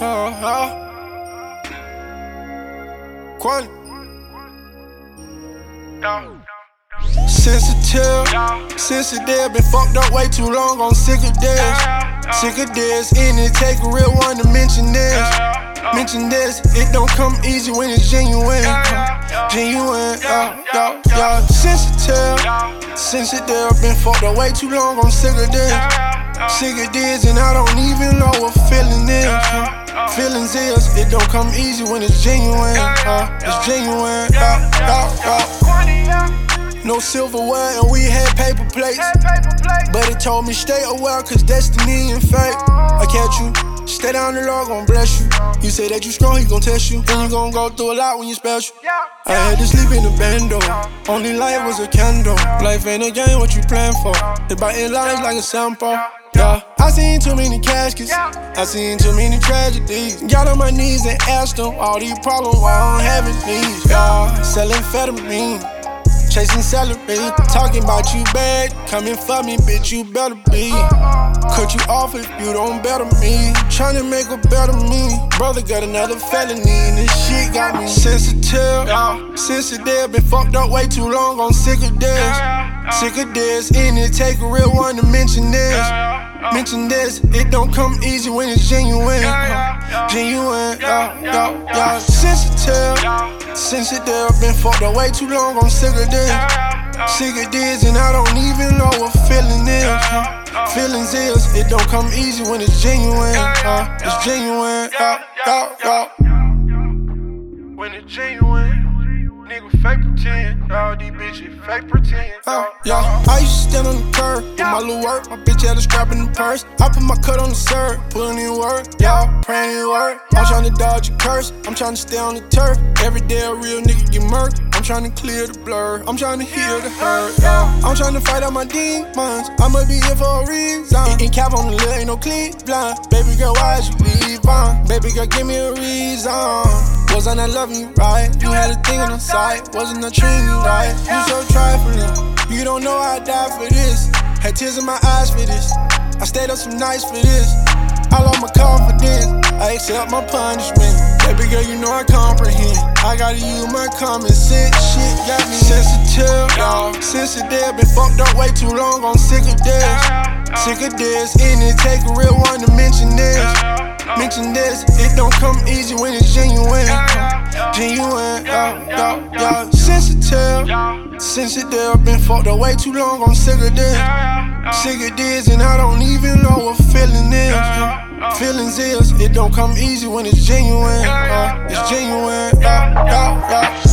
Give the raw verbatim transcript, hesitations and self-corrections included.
uh, uh. Quality. Sensitive, sensitive, been fucked up way too long, I'm sick of this. Sick of this, and it take a real one to mention this. Mention this, it don't come easy when it's genuine. Genuine, yeah, yeah, yeah. Sensitive, sensitive, been fucked up way too long, I'm sick of this. Sick of this, and I don't even know what feeling is. Feelings is, it don't come easy when it's genuine. Uh, it's genuine, yeah, yeah, yeah. No silverware and we had paper plates, but it told me stay aware cause destiny and fate. I catch you, stay down the Lord gon' bless you. You say that you strong, he gon' test you, and you gon' go through a lot when you special. I had to sleep in the bando, only life was a candle. Life ain't a game, what you plan for? They biting lives like a sample. Yeah, I seen too many caskets, I seen too many tragedies. Got on my knees and asked them all these problems why I don't have it these. Yeah, selling amphetamine, chasing celery, talking about you bad, coming for me, bitch, you better be. Cut you off if you don't better me. Tryna make a better me. Brother got another felony, and this shit got me sensitive. Sensitive, been fucked up way too long, I'm sick of this. Sick of this, and it take a real one to mention this. Mention this, it don't come easy when it's genuine. Genuine, yeah, yeah, yeah. Sensitive, sensitive, been fucked up way too long, I'm sick of this. Sick of this, and I don't even know what feeling is. Feelings is, it don't come easy when it's genuine. Uh, it's genuine, yeah, yeah, yeah. When it's genuine, nigga fake pretend. All these bitches fake pretend. Uh, yeah, I used to stand on the curb, do my little work. My bitch had a strap in the purse. I put my cut on the serve, putting in work. Y'all praying it work. I'm trying to dodge a curse. I'm trying to stay on the turf. Every day a real nigga get murked. I'm trying to clear the blur. I'm trying to heal the hurt. Yeah. I'm trying to fight out my demons. I'ma be here for a reason. Eating cap on the lid, ain't no Cleveland. Baby girl, why'd you leave on? Baby girl, give me a reason. Was I not loving you right? You had a thing on the side. Wasn't I treating you right? You so trifling. You don't know I died for this. Had tears in my eyes for this. I stayed up some nights for this. I lost my confidence. I accept my punishment. Baby girl, you know I comprehend. I gotta use my common sense. Shit got me sensitive, y'all. Sensitive, been fucked up way too long. I'm sick of this. Sick of this, and it take a real one to mention this. Mention this, it don't come easy when it's genuine. Genuine, yeah, yeah, yeah. Sensitive, sensitive, been fucked up way too long. I'm sick of this. Sick of this, and I don't even know what feeling is. Feelings is, it don't come easy when it's genuine. Uh, it's genuine, yeah, yeah, yeah.